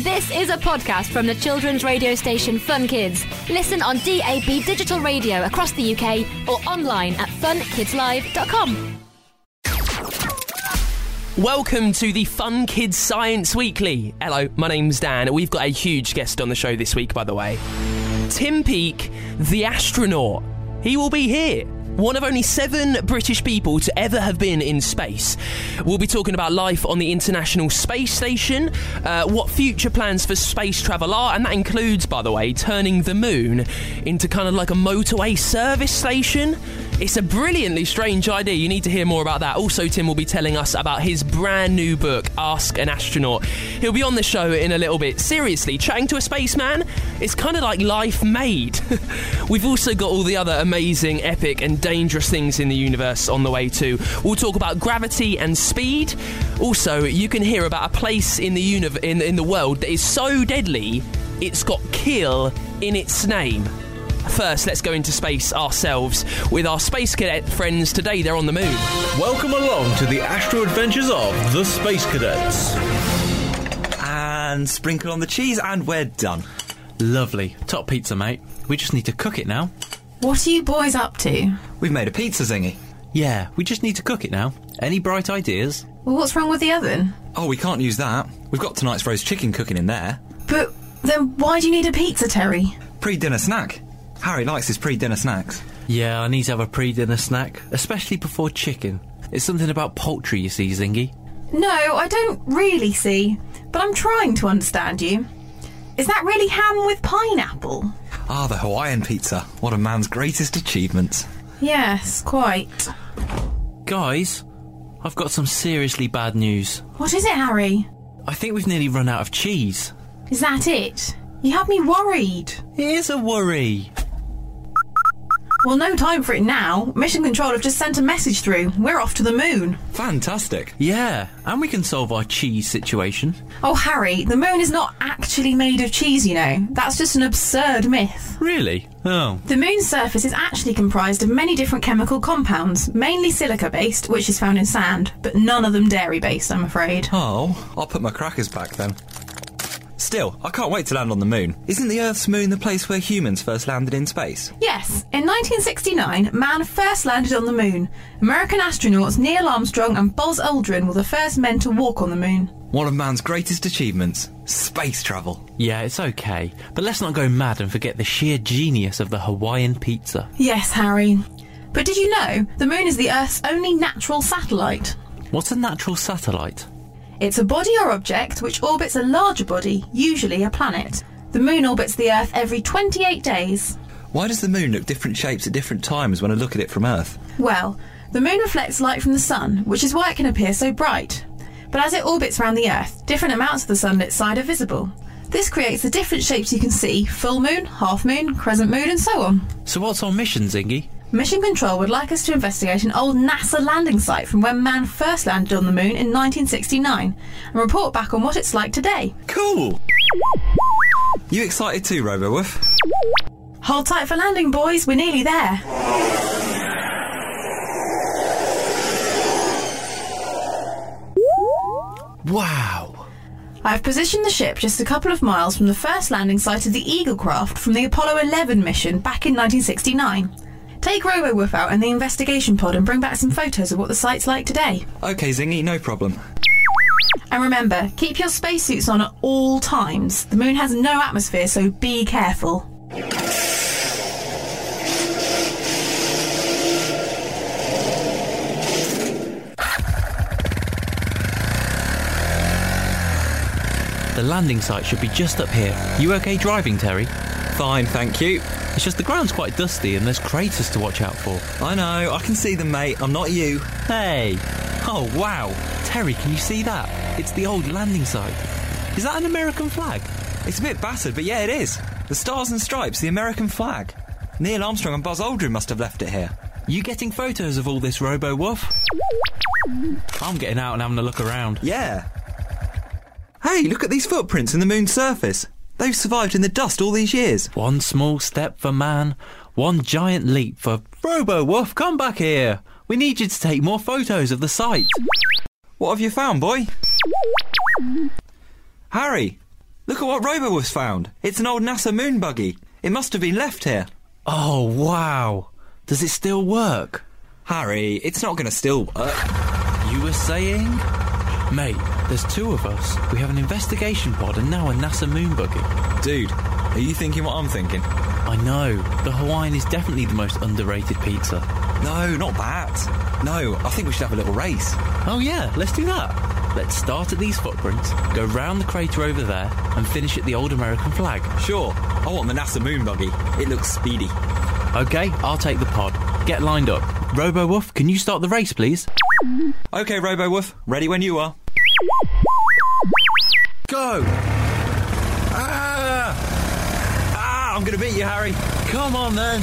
This is a podcast from the children's radio station Fun Kids. Listen on DAB digital radio across the UK or online at funkidslive.com. Welcome to the Fun Kids Science Weekly. Hello, my name's Dan. We've got a huge guest on the show this week, by the way. Tim Peake, the astronaut. He will be here. One of only 7 British people to ever have been in space. We'll be talking about life on the International Space Station, what future plans for space travel are, and that includes, by the way, turning the moon into kind of like a motorway service station. It's a brilliantly strange idea. You need to hear more about that. Also, Tim will be telling us about his brand new book, Ask an Astronaut. He'll be on the show in a little bit. Seriously, chatting to a spaceman, it's kind of like life made. We've also got all the other amazing, epic and dangerous things in the universe on the way too. We'll talk about gravity and speed. Also, you can hear about a place in the in the world that is so deadly, it's got kill in its name. First, let's go into space ourselves with our space cadet friends. Today, they're on the moon. Welcome along to the astro adventures of the Space Cadets. And sprinkle on the cheese, and we're done. Lovely. Top pizza, mate. We just need to cook it now. What are you boys up to? We've made a pizza, Zingy. Yeah, we just need to cook it now. Any bright ideas? Well, what's wrong with the oven? Oh, we can't use that. We've got tonight's roast chicken cooking in there. But then why do you need a pizza, Terry? Pre-dinner snack. Harry likes his pre-dinner snacks. Yeah, I need to have a pre-dinner snack, especially before chicken. It's something about poultry, you see, Zingy. No, I don't really see, but I'm trying to understand you. Is that really ham with pineapple? Ah, the Hawaiian pizza. One of man's greatest achievements. Yes, quite. Guys, I've got some seriously bad news. What is it, Harry? I think we've nearly run out of cheese. Is that it? You have me worried. It is a worry. Well, no time for it now. Mission Control have just sent a message through. We're off to the moon. Fantastic. Yeah, and we can solve our cheese situation. Oh, Harry, the moon is not actually made of cheese, you know. That's just an absurd myth. Really? Oh. The moon's surface is actually comprised of many different chemical compounds, mainly silica-based, which is found in sand, but none of them dairy-based, I'm afraid. Oh, I'll put my crackers back then. Still, I can't wait to land on the moon. Isn't the Earth's moon the place where humans first landed in space? Yes, in 1969, man first landed on the moon. American astronauts Neil Armstrong and Buzz Aldrin were the first men to walk on the moon. One of man's greatest achievements, space travel. Yeah, it's okay, but let's not go mad and forget the sheer genius of the Hawaiian pizza. Yes, Harry. But did you know the moon is the Earth's only natural satellite? What's a natural satellite? It's a body or object which orbits a larger body, usually a planet. The moon orbits the Earth every 28 days. Why does the moon look different shapes at different times when I look at it from Earth? Well, the moon reflects light from the sun, which is why it can appear so bright. But as it orbits around the Earth, different amounts of the sunlit side are visible. This creates the different shapes you can see: full moon, half moon, crescent moon, and so on. So what's our mission, Zingy? Mission Control would like us to investigate an old NASA landing site from when man first landed on the moon in 1969 and report back on what it's like today. Cool! You excited too, RoboWolf? Hold tight for landing, boys. We're nearly there. Wow! I've positioned the ship just a couple of miles from the first landing site of the Eagle craft from the Apollo 11 mission back in 1969. Take RoboWolf out in the investigation pod and bring back some photos of what the site's like today. OK, Zingy, no problem. And remember, keep your spacesuits on at all times. The moon has no atmosphere, so be careful. The landing site should be just up here. You okay driving, Terry? Fine, thank you. It's just the ground's quite dusty and there's craters to watch out for. I know, I can see them, mate. I'm not you. Hey! Oh, wow! Terry, can you see that? It's the old landing site. Is that an American flag? It's a bit battered, but yeah, it is. The Stars and Stripes, the American flag. Neil Armstrong and Buzz Aldrin must have left it here. You getting photos of all this, RoboWolf? I'm getting out and having a look around. Yeah. Hey, look at these footprints in the moon's surface. They've survived in the dust all these years. One small step for man, one giant leap for... RoboWolf, come back here! We need you to take more photos of the site. What have you found, boy? Harry, Look at what RoboWolf's found. It's an old NASA moon buggy. It must have been left here. Oh, wow. Does it still work? Harry, it's not going to still work. You were saying? Mate, there's 2 of us. We have an investigation pod and now a NASA moon buggy. Dude, are you thinking what I'm thinking? I know. The Hawaiian is definitely the most underrated pizza. No, not that. No, I think we should have a little race. Oh yeah, let's do that. Let's start at these footprints, go round the crater over there, and finish at the old American flag. Sure, I want the NASA moon buggy. It looks speedy. OK, I'll take the pod. Get lined up. RoboWolf, can you start the race, please? OK, RoboWolf, ready when you are. Go! I'm going to beat you, Harry. Come on, then.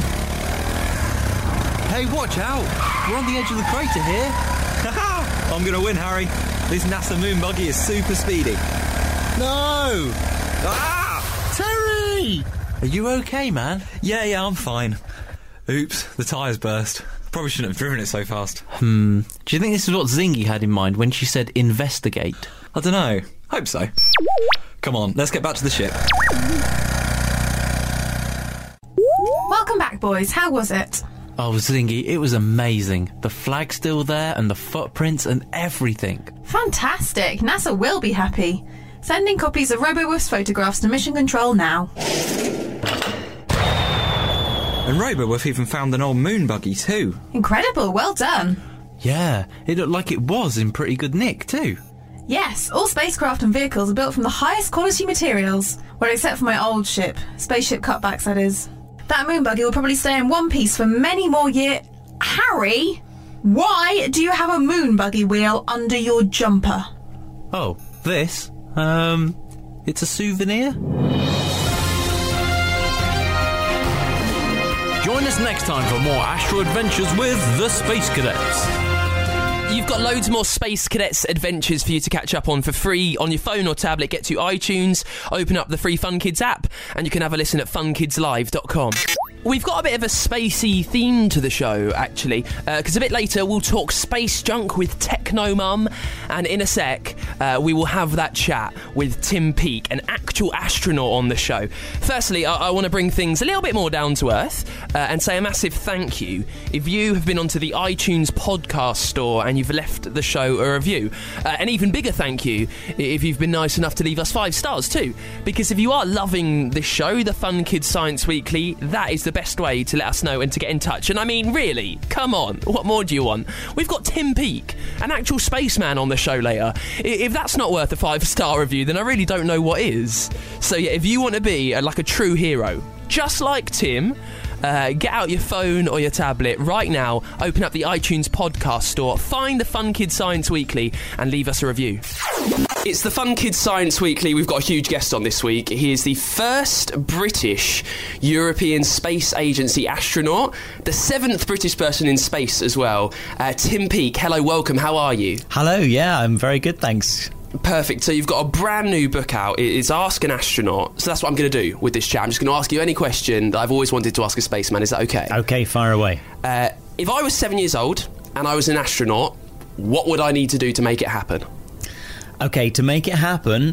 Hey, watch out. We're on the edge of the crater here. I'm going to win, Harry. This NASA moon buggy is super speedy. No! Ah! Terry! Are you OK, man? Yeah, I'm fine. Oops, the tyres burst. Probably shouldn't have driven it so fast. Do you think this is what Zingy had in mind when she said investigate? I don't know. Hope so. Come on, let's get back to the ship. Welcome back, boys. How was it? Oh, Zingy, it was amazing. The flag's still there and the footprints and everything. Fantastic. NASA will be happy. Sending copies of RoboWolf's photographs to Mission Control now. And RoboWolf even found an old moon buggy too. Incredible. Well done. Yeah, it looked like it was in pretty good nick too. Yes, all spacecraft and vehicles are built from the highest quality materials. Well, except for my old ship. Spaceship cutbacks, that is. That moon buggy will probably stay in one piece for many more years. Harry, why do you have a moon buggy wheel under your jumper? Oh, this? It's a souvenir? Join us next time for more Astro Adventures with the Space Cadets. You've got loads more Space Cadets adventures for you to catch up on for free on your phone or tablet. Get to iTunes, open up the free Fun Kids app, and you can have a listen at funkidslive.com. We've got a bit of a spacey theme to the show, actually, because a bit later we'll talk space junk with Techno Mum, and in a sec we will have that chat with Tim Peake, an actual astronaut on the show. Firstly, I want to bring things a little bit more down to earth and say a massive thank you if you have been onto the iTunes podcast store and you've left the show a review. An even bigger thank you if you've been nice enough to leave us 5 stars too, because if you are loving this show, the Fun Kids Science Weekly, that is the best way to let us know and to get in touch. And I mean, really, come on, what more do you want? We've got Tim Peake, an actual spaceman, on the show later. If that's not worth a 5-star review, then I really don't know what is. So yeah, if you want to be like a true hero, just like Tim, get out your phone or your tablet right now, open up the iTunes podcast store, find the Fun Kids Science Weekly and leave us a review. It's the Fun Kids Science Weekly. We've got a huge guest on this week. He is the first British European Space Agency astronaut, the 7th British person in space as well. Tim Peake, hello, welcome, how are you? Hello, yeah, I'm very good, thanks. Perfect. So you've got a brand new book out. It's Ask an Astronaut. So that's what I'm going to do with this chat. I'm just going to ask you any question that I've always wanted to ask a spaceman. Is that okay? Okay, fire away. If I was 7 years old and I was an astronaut, what would I need to do to make it happen? Okay, to make it happen,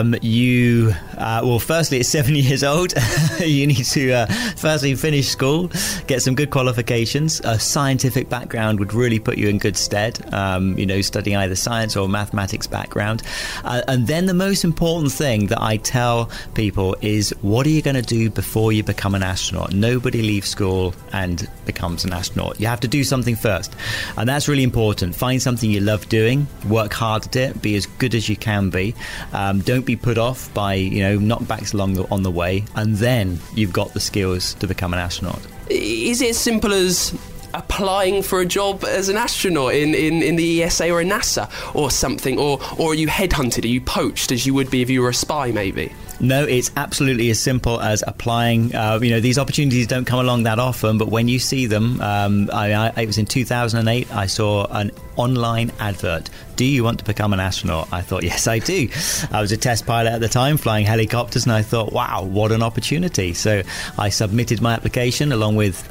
well, firstly, at 7 years old, you need to firstly finish school, get some good qualifications. A scientific background would really put you in good stead, studying either science or mathematics background. And then the most important thing that I tell people is, what are you going to do before you become an astronaut? Nobody leaves school and becomes an astronaut. You have to do something first. And that's really important. Find something you love doing, work hard at it, be as good as you can be. Don't be put off by knockbacks on the way, and then you've got the skills to become an astronaut. Is it as simple as applying for a job as an astronaut in the ESA or in NASA or something, or are you headhunted? Are you poached as you would be if you were a spy, maybe? No, it's absolutely as simple as applying. These opportunities don't come along that often, but when you see them, it was in 2008, I saw an online advert. Do you want to become an astronaut? I thought, yes, I do. I was a test pilot at the time, flying helicopters, and I thought, wow, what an opportunity. So I submitted my application along with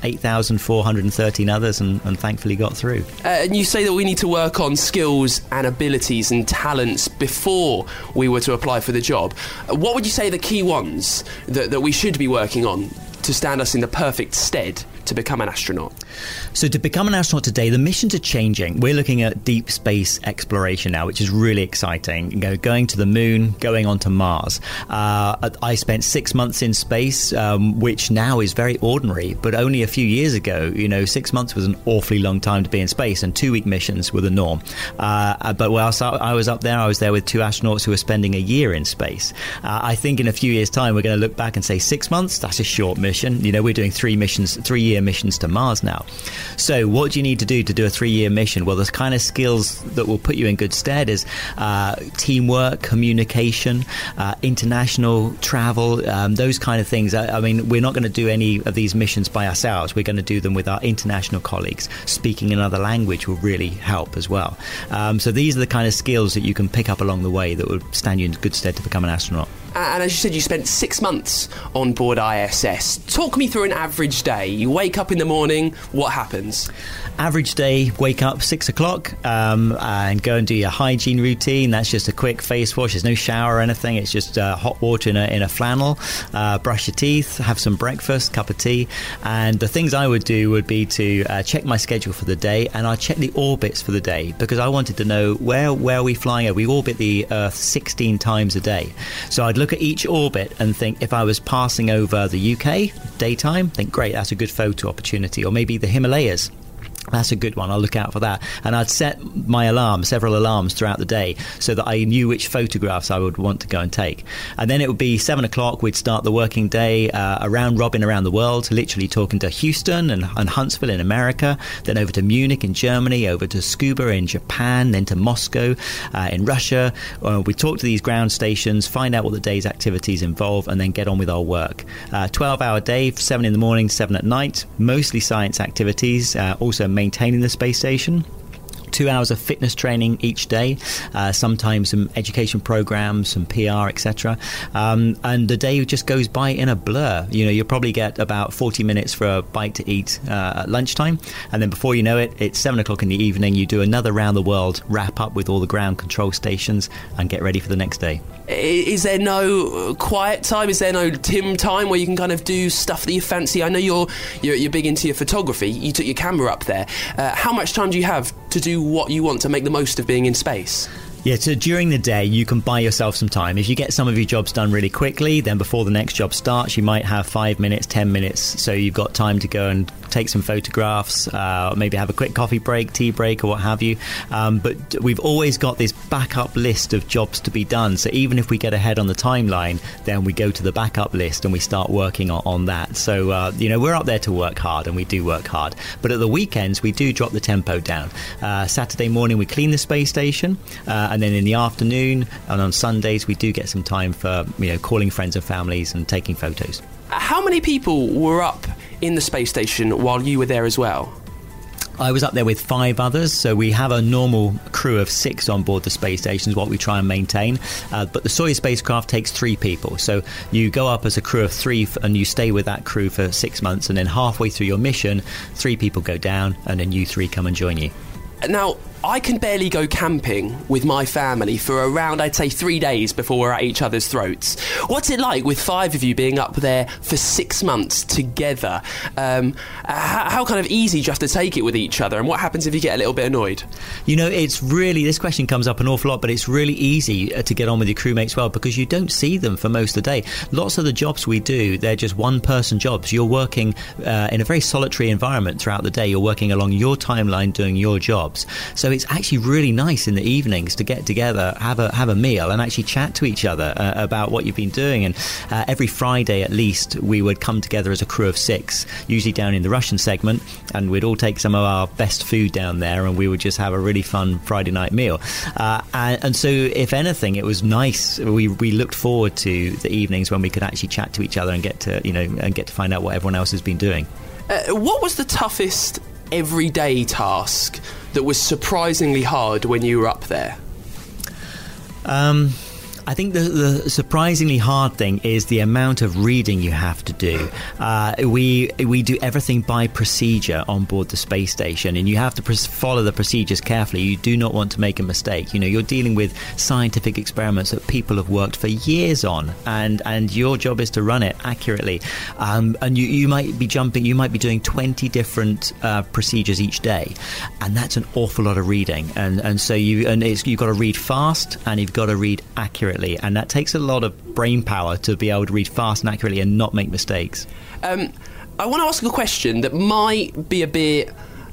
8,413 others and thankfully got through. And you say that we need to work on skills and abilities and talents before we were to apply for the job. What would you say are the key ones that we should be working on to stand us in the perfect stead to become an astronaut? So to become an astronaut today, the missions are changing. We're looking at deep space exploration now, which is really exciting. Going to the moon, going on to Mars. I spent 6 months in space, which now is very ordinary. But only a few years ago, 6 months was an awfully long time to be in space, and 2-week missions were the norm. But whilst I was up there, I was there with 2 astronauts who were spending a year in space. I think in a few years' time, we're going to look back and say 6 months, that's a short mission. We're doing 3-year missions to Mars now. So what do you need to do a 3-year mission? Well, the kind of skills that will put you in good stead is teamwork, communication, international travel, those kind of things. I mean, we're not going to do any of these missions by ourselves. We're going to do them with our international colleagues. Speaking another language will really help as well. So these are the kind of skills that you can pick up along the way that will stand you in good stead to become an astronaut. And as you said, you spent 6 months on board ISS. Talk me through an average day. You wake up in the morning, what happens? Average day, wake up 6 o'clock and go and do your hygiene routine. That's just a quick face wash. There's no shower or anything. It's just hot water in a flannel. Brush your teeth, have some breakfast, cup of tea. And the things I would do would be to check my schedule for the day, and I'd check the orbits for the day because I wanted to know where are we flying at. We orbit the Earth 16 times a day. So I'd look at each orbit and think, if I was passing over the UK daytime, think, great, that's a good photo opportunity. Or maybe the Himalayas. That's a good one. I'll look out for that. And I'd set my several alarms throughout the day so that I knew which photographs I would want to go and take. And then it would be 7 o'clock. We'd start the working day around the world, literally talking to Houston and Huntsville in America, then over to Munich in Germany, over to Tsukuba in Japan, then to Moscow in Russia. We talk to these ground stations, find out what the day's activities involve, and then get on with our work. 12-hour day, 7 in the morning, 7 at night, mostly science activities, also maintaining the space station. 2 hours of fitness training each day, sometimes some education programs, some PR, etc. And the day just goes by in a blur. You'll probably get about 40 minutes for a bite to eat at lunchtime, and then before you know it, it's 7 o'clock in the evening. You do another round the world, wrap up with all the ground control stations, and get ready for the next day. Is there no quiet time? Is there no Tim time where you can kind of do stuff that you fancy? I know you're big into your photography. You took your camera up there. How much time do you have to do what you want to make the most of being in space? Yeah, so during the day, you can buy yourself some time. If you get some of your jobs done really quickly, then before the next job starts, you might have 5 minutes, 10 minutes. So you've got time to go and take some photographs, maybe have a quick coffee break, tea break, or what have you. But we've always got this backup list of jobs to be done. So even if we get ahead on the timeline, then we go to the backup list and we start working on that. So, we're up there to work hard, and we do work hard. But at the weekends, we do drop the tempo down. Saturday morning, we clean the space station. And then in the afternoon and on Sundays, we do get some time for calling friends and families and taking photos. How many people were up in the space station while you were there as well? I was up there with 5 others, so we have a normal crew of 6 on board the space station is what we try and maintain. But the Soyuz spacecraft takes 3 people, so you go up as a crew of 3 and you stay with that crew for 6 months, and then halfway through your mission, 3 people go down, and then you 3 come and join you. Now, I can barely go camping with my family for around, I'd say, 3 days before we're at each other's throats. What's it like with 5 of you being up there for 6 months together? How kind of easy do you have to take it with each other? And what happens if you get a little bit annoyed? It's really, this question comes up an awful lot, but it's really easy to get on with your crewmates well because you don't see them for most of the day. Lots of the jobs we do, they're just one-person jobs. You're working in a very solitary environment throughout the day. You're working along your timeline doing your jobs. So it's actually really nice in the evenings to get together, have a meal, and actually chat to each other about what you've been doing. And every Friday, at least, we would come together as a crew of 6, usually down in the Russian segment, and we'd all take some of our best food down there, and we would just have a really fun Friday night meal. And so, if anything, it was nice. We looked forward to the evenings when we could actually chat to each other and get to find out what everyone else has been doing. What was the toughest everyday task that was surprisingly hard when you were up there? I think the surprisingly hard thing is the amount of reading you have to do. We do everything by procedure on board the space station, and you have to follow the procedures carefully. You do not want to make a mistake. You know, you're dealing with scientific experiments that people have worked for years on, and your job is to run it accurately. And you might be you might be doing 20 different procedures each day, and that's an awful lot of reading. And so you've got to read fast and you've got to read accurately. And that takes a lot of brain power to be able to read fast and accurately and not make mistakes. I want to ask a question that might be a bit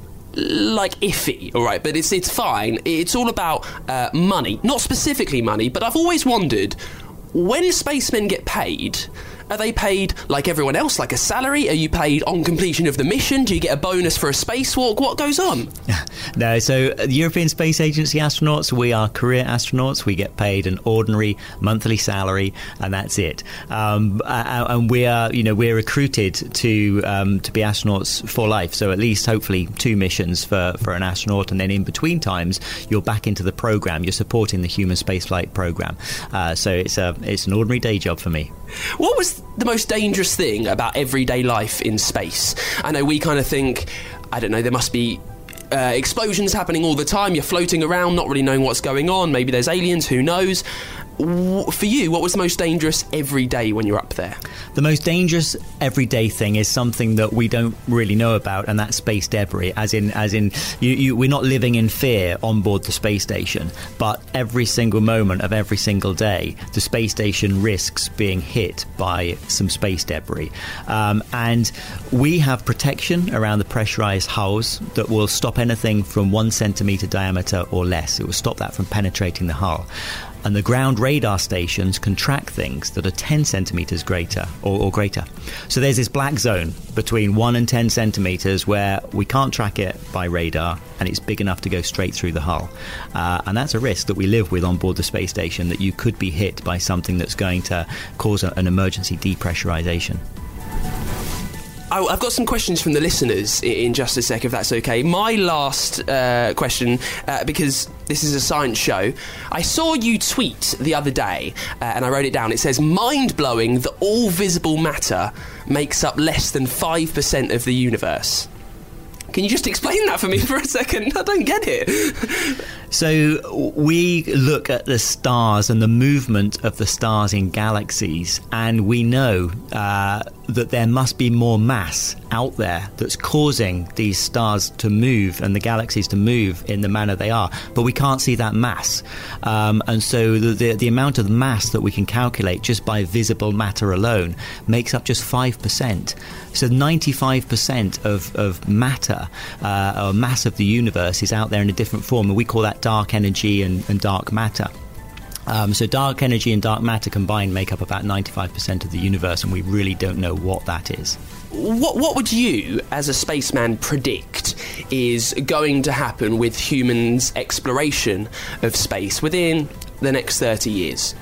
iffy, all right, but it's fine. It's all about money, not specifically money, but I've always wondered, when spacemen get paid, are they paid like everyone else, like a salary? Are you paid on completion of the mission? Do you get a bonus for a spacewalk? What goes on? No, so the European Space Agency astronauts, we are career astronauts. We get paid an ordinary monthly salary, and that's it. And we're recruited to be astronauts for life. So at least, hopefully, 2 missions for an astronaut, and then in between times, you're back into the program. You're supporting the human spaceflight program. So it's an ordinary day job for me. What was the most dangerous thing about everyday life in space? I know we kind of think, I don't know, there must be explosions happening all the time. You're floating around, not really knowing what's going on. Maybe there's aliens, who knows? For you, what was the most dangerous every day when you're up there? The most dangerous everyday thing is something that we don't really know about, and that's space debris. As in, we're not living in fear on board the space station, but every single moment of every single day, the space station risks being hit by some space debris. And we have protection around the pressurized hulls that will stop anything from 1 centimeter diameter or less. It will stop that from penetrating the hull. And the ground radar stations can track things that are 10 centimetres greater or greater. So there's this black zone between 1 and 10 centimetres where we can't track it by radar, and it's big enough to go straight through the hull. And that's a risk that we live with on board the space station, that you could be hit by something that's going to cause an emergency depressurization. I've got some questions from the listeners in just a sec, if that's okay. My last question, because this is a science show, I saw you tweet the other day, and I wrote it down. It says, mind-blowing that all visible matter makes up less than 5% of the universe. Can you just explain that for me for a second? I don't get it. So we look at the stars and the movement of the stars in galaxies, and we know that there must be more mass out there that's causing these stars to move and the galaxies to move in the manner they are. But we can't see that mass. And so the amount of mass that we can calculate just by visible matter alone makes up just 5%. So 95% of matter, or mass of the universe, is out there in a different form, and we call that dark energy and dark matter. So dark energy and dark matter combined make up about 95% of the universe, and we really don't know what that is. What would you, as a spaceman, predict is going to happen with humans' exploration of space within the next 30 years?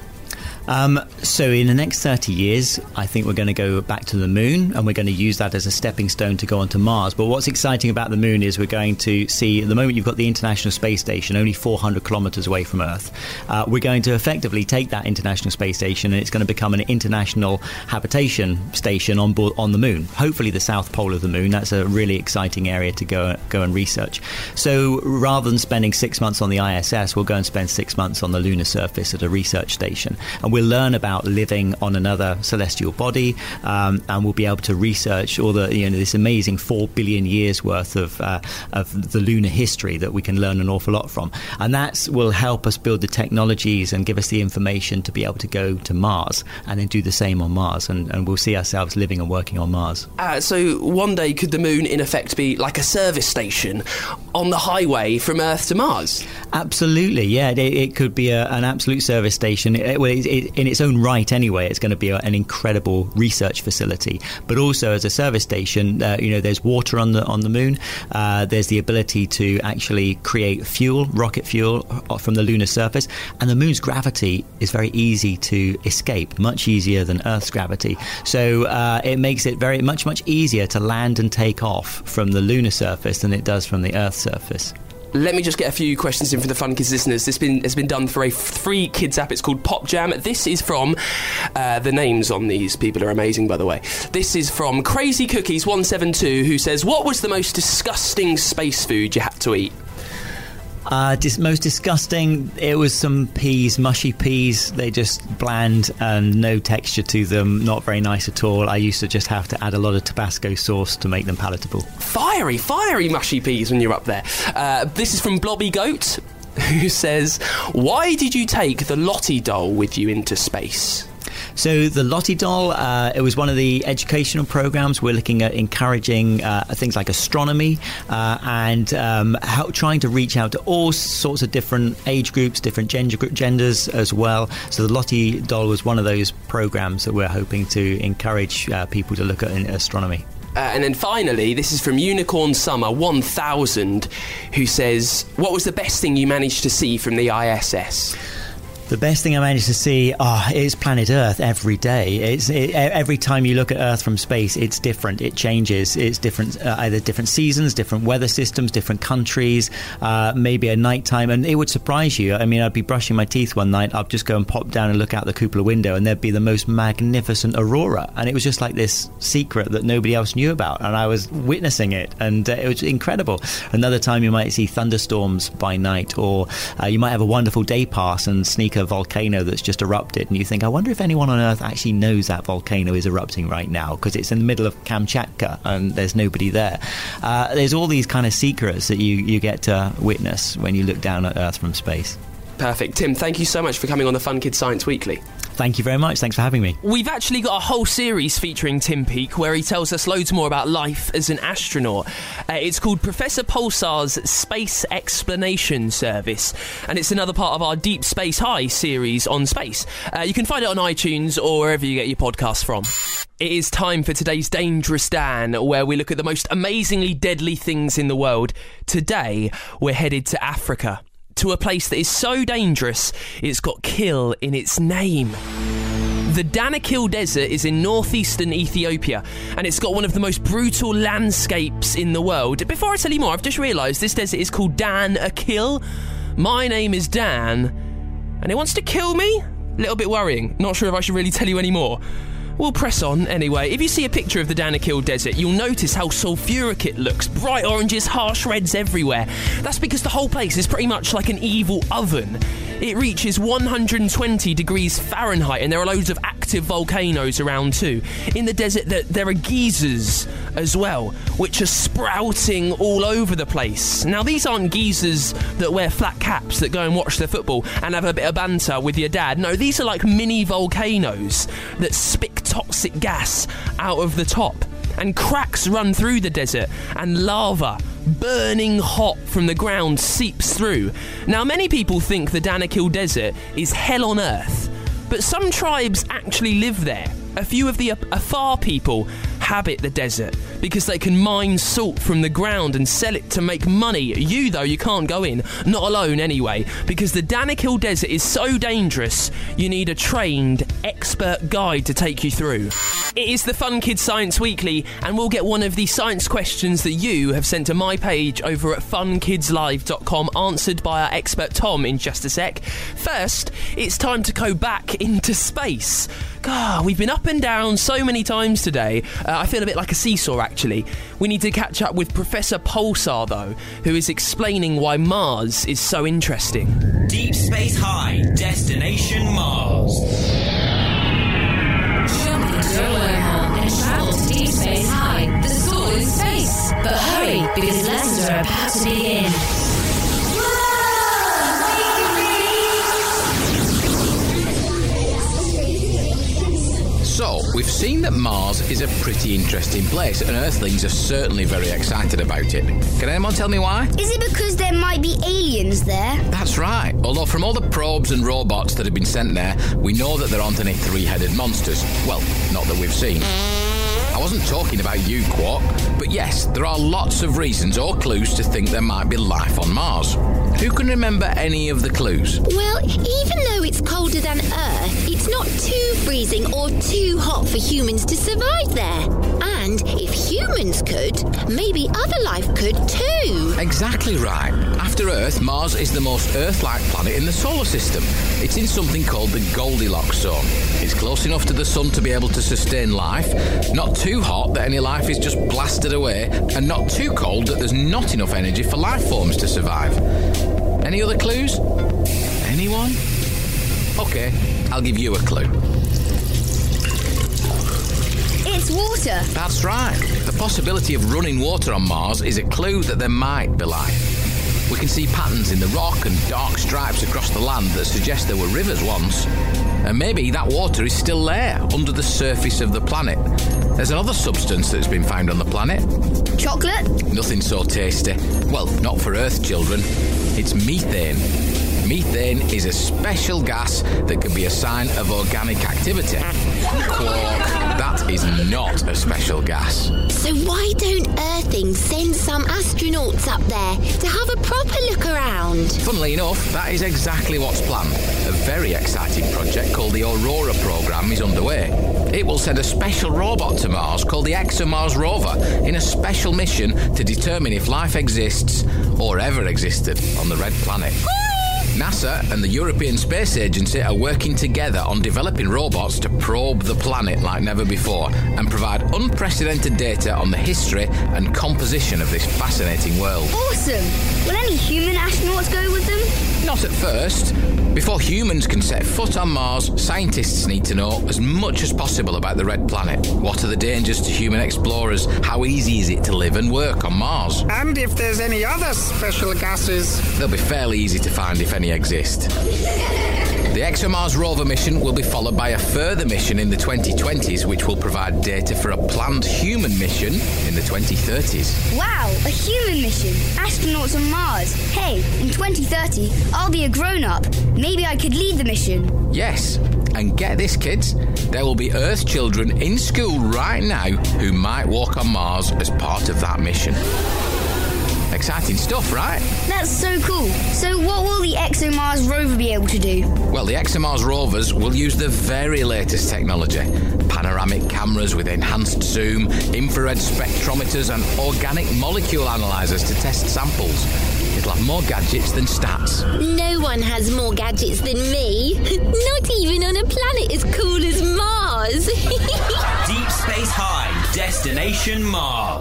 So in the next 30 years, I think we're going to go back to the moon, and we're going to use that as a stepping stone to go onto Mars. But what's exciting about the moon is we're going to see, at the moment you've got the International Space Station only 400 kilometres away from Earth. We're going to effectively take that International Space Station, and it's going to become an international habitation station on board on the moon. Hopefully the south pole of the moon. That's a really exciting area to go and research. So rather than spending 6 months on the ISS, we'll go and spend 6 months on the lunar surface at a research station. And we'll learn about living on another celestial body, and we'll be able to research all the this amazing 4 billion years worth of the lunar history that we can learn an awful lot from, and that will help us build the technologies and give us the information to be able to go to Mars and then do the same on Mars, and we'll see ourselves living and working on Mars. So one day could the moon in effect be like a service station on the highway from Earth to Mars? Absolutely, yeah. It could be an absolute service station. In its own right anyway, it's going to be an incredible research facility, but also as a service station, there's water on the moon. There's the ability to actually create rocket fuel from the lunar surface, and the moon's gravity is very easy to escape, much easier than Earth's gravity. So it makes it very much easier to land and take off from the lunar surface than it does from the Earth's surface. Let me just get a few questions in from the Fun Kids listeners. This has been done for a free kids app. It's called Pop Jam. This is from... the names on these people are amazing, by the way. This is from Crazy Cookies 172, who says, what was the most disgusting space food you had to eat? Most disgusting, it was some peas, mushy peas. They just bland and no texture to them, not very nice at all. I used to just have to add a lot of Tabasco sauce to make them palatable. Fiery mushy peas when you're up there. This is from Blobby Goat, who says, why did you take the Lottie doll with you into space? So the Lottie doll, it was one of the educational programs. We're looking at encouraging things like astronomy and trying to reach out to all sorts of different age groups, different genders as well. So the Lottie doll was one of those programs that we're hoping to encourage people to look at in astronomy. And then finally, this is from Unicorn Summer 1000, who says, what was the best thing you managed to see from the ISS? The best thing I managed to see is planet Earth every day. Every time you look at Earth from space, it's different. It changes. It's different, either different seasons, different weather systems, different countries, maybe at night time. And it would surprise you. I mean, I'd be brushing my teeth one night. I'd just go and pop down and look out the cupola window, and there'd be the most magnificent aurora. And it was just like this secret that nobody else knew about. And I was witnessing it, and it was incredible. Another time you might see thunderstorms by night, or you might have a wonderful day pass and sneak a volcano that's just erupted, and you think, I wonder if anyone on Earth actually knows that volcano is erupting right now, because it's in the middle of Kamchatka and there's nobody there. There's all these kind of secrets that you get to witness when you look down at Earth from space. Perfect. Tim, thank you so much for coming on the Fun Kids Science Weekly. Thank you very much. Thanks for having me. We've actually got a whole series featuring Tim Peake where he tells us loads more about life as an astronaut. It's called Professor Pulsar's Space Explanation Service, and it's another part of our Deep Space High series on space. You can find it on iTunes or wherever you get your podcasts from. It is time for today's Dangerous Dan, where we look at the most amazingly deadly things in the world. Today, we're headed to Africa, to a place that is so dangerous it's got kill in its name. The Danakil Desert is in northeastern Ethiopia, and it's got one of the most brutal landscapes in the world. Before I tell you more, I've just realised this desert is called Dan-Akil. My name is Dan, and it wants to kill me? A little bit worrying. Not sure if I should really tell you any more. We'll press on anyway. If you see a picture of the Danakil Desert, you'll notice how sulphuric it looks. Bright oranges, harsh reds everywhere. That's because the whole place is pretty much like an evil oven. It reaches 120 degrees Fahrenheit, and there are loads of active volcanoes around too. In the desert, there are geysers as well, which are sprouting all over the place. Now, these aren't geysers that wear flat caps that go and watch the football and have a bit of banter with your dad. No, these are like mini volcanoes that spit toxic gas out of the top, and cracks run through the desert, and lava, burning hot from the ground, seeps through. Now, many people think the Danakil Desert is hell on earth, but some tribes actually live there. A few of the Afar people habit the desert because they can mine salt from the ground and sell it to make money. You, though, you can't go in, not alone anyway, because the Danakil Desert is so dangerous you need a trained, expert guide to take you through. It is the Fun Kids Science Weekly, and we'll get one of the science questions that you have sent to my page over at funkidslive.com answered by our expert Tom in just a sec. First, it's time to go back into space. God, we've been up and down so many times today. I feel a bit like a seesaw, actually. We need to catch up with Professor Pulsar, though, who is explaining why Mars is so interesting. Deep Space High, Destination Mars. Jump into a wormhole and travel to Deep Space High, the school in space. But hurry, because lessons are about to begin. So, we've seen that Mars is a pretty interesting place, and Earthlings are certainly very excited about it. Can anyone tell me why? Is it because there might be aliens there? That's right. Although from all the probes and robots that have been sent there, we know that there aren't any three-headed monsters. Well, not that we've seen. I wasn't talking about you, Quark, but yes, there are lots of reasons or clues to think there might be life on Mars. Who can remember any of the clues? Well, even though it's colder than Earth, it it's not too freezing or too hot for humans to survive there. And if humans could, maybe other life could too. Exactly right. After Earth, Mars is the most Earth-like planet in the solar system. It's in something called the Goldilocks zone. It's close enough to the sun to be able to sustain life, not too hot that any life is just blasted away, and not too cold that there's not enough energy for life forms to survive. Any other clues? Anyone? Okay, I'll give you a clue. It's water. That's right. The possibility of running water on Mars is a clue that there might be life. We can see patterns in the rock and dark stripes across the land that suggest there were rivers once. And maybe that water is still there, under the surface of the planet. There's another substance that's been found on the planet. Chocolate? Nothing so tasty. Well, not for Earth children. It's methane. Methane is a special gas that can be a sign of organic activity. Quark, that is not a special gas. So why don't Earthings send some astronauts up there to have a proper look around? Funnily enough, that is exactly what's planned. A very exciting project called the Aurora program is underway. It will send a special robot to Mars called the ExoMars rover in a special mission to determine if life exists or ever existed on the red planet. NASA and the European Space Agency are working together on developing robots to probe the planet like never before and provide unprecedented data on the history and composition of this fascinating world. Awesome! Will any human astronauts go with them? Not at first. Before humans can set foot on Mars, scientists need to know as much as possible about the red planet. What are the dangers to human explorers? How easy is it to live and work on Mars? And if there's any other special gases? They'll be fairly easy to find if any exist. The ExoMars rover mission will be followed by a further mission in the 2020s, which will provide data for a planned human mission in the 2030s. Wow, a human mission. Astronauts on Mars. Hey, in 2030, I'll be a grown-up. Maybe I could lead the mission. Yes, and get this, kids. There will be Earth children in school right now who might walk on Mars as part of that mission. Exciting stuff, right? That's so cool. So what will the ExoMars rover be able to do? Well, the ExoMars rovers will use the very latest technology. Panoramic cameras with enhanced zoom, infrared spectrometers and organic molecule analyzers to test samples. It'll have more gadgets than stats. No one has more gadgets than me. Not even on a planet as cool as Mars. Deep Space High, Destination Mars.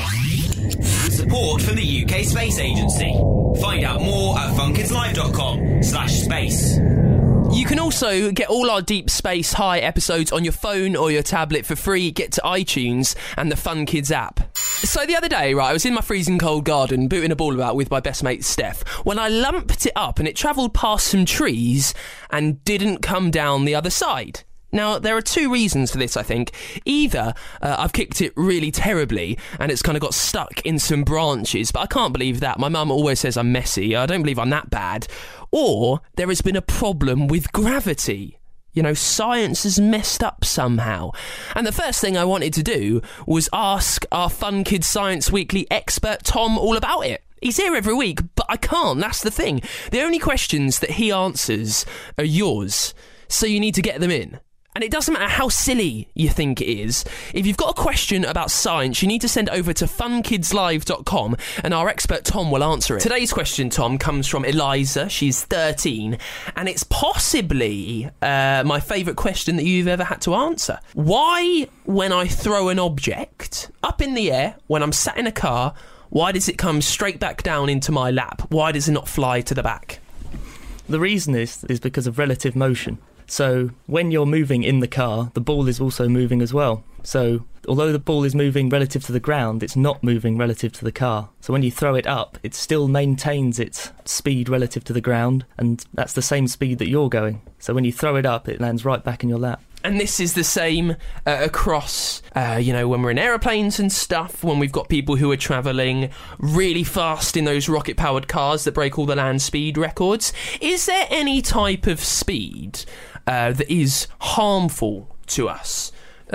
Support from the UK Space Agency. Find out more at funkidslive.com/space. You can also get all our Deep Space High episodes on your phone or your tablet for free. Get to iTunes and the Fun Kids app. So the other day, right, I was in my freezing cold garden booting a ball about with my best mate Steph when I lumped it up and it travelled past some trees and didn't come down the other side. Now, there are two reasons for this, I think. Either I've kicked it really terribly and it's kind of got stuck in some branches, but I can't believe that. My mum always says I'm messy. I don't believe I'm that bad. Or there has been a problem with gravity. You know, science has messed up somehow. And the first thing I wanted to do was ask our Fun Kids Science Weekly expert, Tom, all about it. He's here every week, but I can't. That's the thing. The only questions that he answers are yours, so you need to get them in. And it doesn't matter how silly you think it is. If you've got a question about science, you need to send it over to funkidslive.com and our expert Tom will answer it. Today's question, Tom, comes from Eliza. She's 13 and it's possibly my favourite question that you've ever had to answer. Why, when I throw an object up in the air, when I'm sat in a car, why does it come straight back down into my lap? Why does it not fly to the back? The reason is because of relative motion. So when you're moving in the car, the ball is also moving as well. So although the ball is moving relative to the ground, it's not moving relative to the car. So when you throw it up, it still maintains its speed relative to the ground, and that's the same speed that you're going. So when you throw it up, it lands right back in your lap. And this is the same across, when we're in aeroplanes and stuff, when we've got people who are travelling really fast in those rocket-powered cars that break all the land speed records. Is there any type of speed that is harmful to us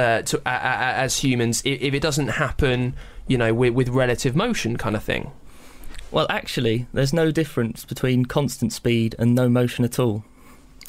as humans if it doesn't happen, with relative motion kind of thing? Well, actually, there's no difference between constant speed and no motion at all.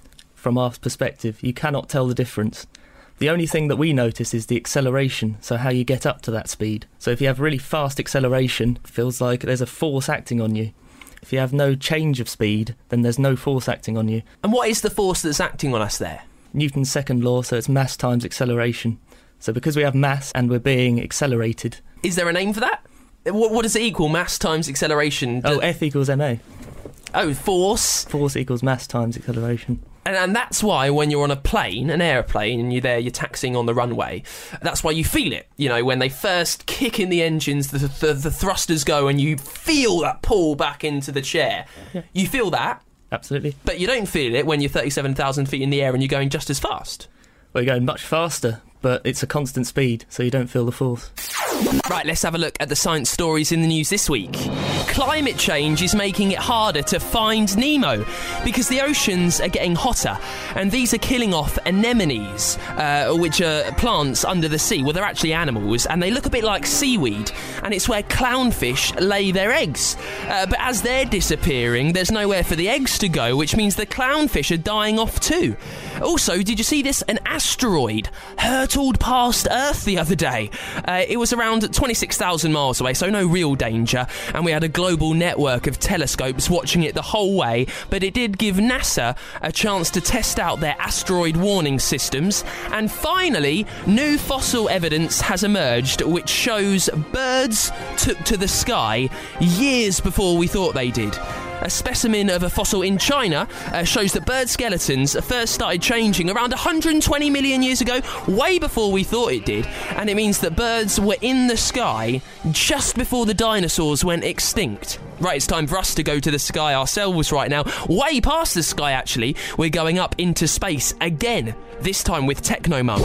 from our perspective. You cannot tell the difference. The only thing that we notice is the acceleration, so how you get up to that speed. So if you have really fast acceleration, it feels like there's a force acting on you. If you have no change of speed, then there's no force acting on you. And what is the force that's acting on us there? Newton's second law, so it's mass times acceleration. So because we have mass and we're being accelerated... Is there a name for that? What does it equal, mass times acceleration? F equals ma. Oh, force? Force equals mass times acceleration. And that's why when you're on a plane, an aeroplane, and you're taxiing on the runway, that's why you feel it. You know, when they first kick in the engines, the thrusters go and you feel that pull back into the chair. Yeah. You feel that. Absolutely. But you don't feel it when you're 37,000 feet in the air and you're going just as fast. Well, you're going much faster, but it's a constant speed, so you don't feel the force. Right, let's have a look at the science stories in the news this week. Climate change is making it harder to find Nemo because the oceans are getting hotter, and these are killing off anemones, which are plants under the sea. Well, they're actually animals, and they look a bit like seaweed, and it's where clownfish lay their eggs. But as they're disappearing, there's nowhere for the eggs to go, which means the clownfish are dying off too. Also, did you see this? An asteroid hurtled past Earth the other day. It was around 26,000 miles away, so no real danger, and we had a global network of telescopes watching it the whole way, but it did give NASA a chance to test out their asteroid warning systems. And finally, new fossil evidence has emerged which shows birds took to the sky years before we thought they did. A specimen of a fossil in China shows that bird skeletons first started changing around 120 million years ago, way before we thought it did, and it means that birds were in the sky just before the dinosaurs went extinct. Right, it's time for us to go to the sky ourselves right now. Way past the sky, actually. We're going up into space again, this time with Technomum.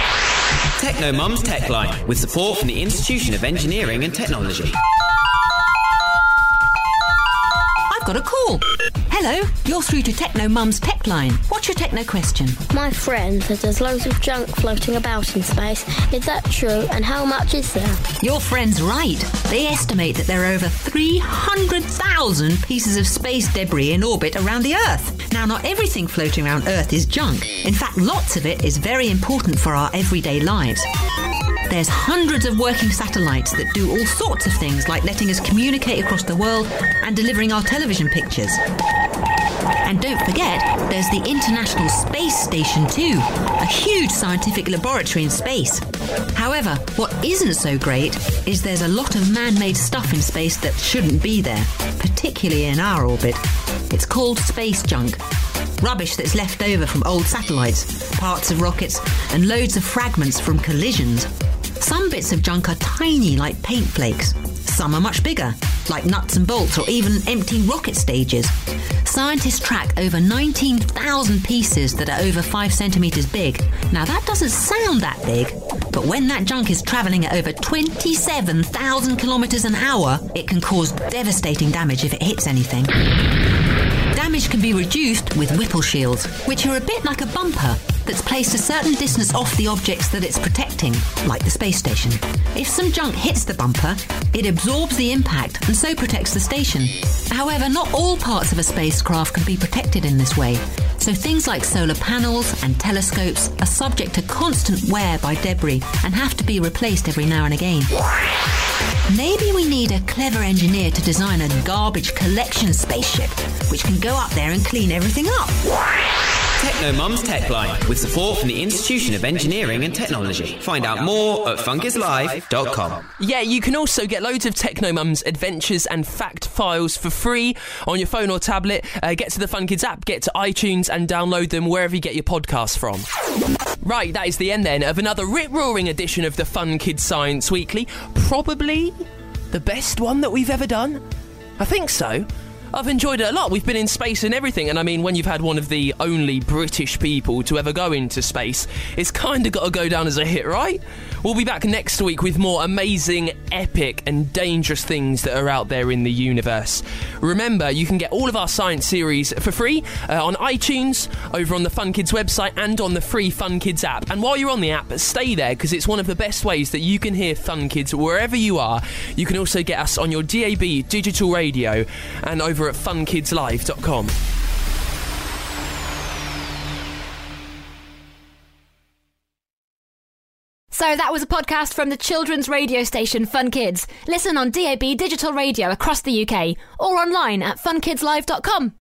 Technomum's Tech Line, with support from the Institution of Engineering and Technology. Got a call. Hello, you're through to Technomum's Tech Line. What's your techno question? My friend says there's loads of junk floating about in space. Is that true? And how much is there? Your friend's right. They estimate that there are over 300,000 pieces of space debris in orbit around the Earth. Now, not everything floating around Earth is junk. In fact, lots of it is very important for our everyday lives. There's hundreds of working satellites that do all sorts of things, like letting us communicate across the world and delivering our television pictures. And don't forget, there's the International Space Station too, a huge scientific laboratory in space. However, what isn't so great is there's a lot of man-made stuff in space that shouldn't be there, particularly in our orbit. It's called space junk. Rubbish that's left over from old satellites, parts of rockets, and loads of fragments from collisions. Some bits of junk are tiny, like paint flakes. Some are much bigger, like nuts and bolts or even empty rocket stages. Scientists track over 19,000 pieces that are over 5 centimetres big. Now, that doesn't sound that big, but when that junk is travelling at over 27,000 kilometres an hour, it can cause devastating damage if it hits anything. Damage can be reduced with Whipple shields, which are a bit like a bumper that's placed a certain distance off the objects that it's protecting, like the space station. If some junk hits the bumper, it absorbs the impact and so protects the station. However, not all parts of a spacecraft can be protected in this way, so things like solar panels and telescopes are subject to constant wear by debris and have to be replaced every now and again. Maybe we need a clever engineer to design a garbage collection spaceship which can go up there and clean everything up. Technomum's Tech Line, with support from the Institution of Engineering and Technology. Find out more at funkislive.com. Yeah, you can also get loads of Technomum's adventures and fact files for free on your phone or tablet. Get to the Fun Kids app, get to iTunes and download them wherever you get your podcasts from. Right, that is the end then of another rip-roaring edition of the Fun Kids Science Weekly. Probably the best one that we've ever done. I think so. I've enjoyed it a lot. We've been in space and everything, and I mean, when you've had one of the only British people to ever go into space, it's kind of got to go down as a hit, right? We'll be back next week with more amazing, epic and dangerous things that are out there in the universe. Remember, you can get all of our science series for free on iTunes, over on the Fun Kids website and on the free Fun Kids app. And while you're on the app, stay there, because it's one of the best ways that you can hear Fun Kids wherever you are. You can also get us on your DAB digital radio and over at funkidslive.com. So that was a podcast from the children's radio station Fun Kids. Listen on DAB digital radio across the UK or online at funkidslive.com.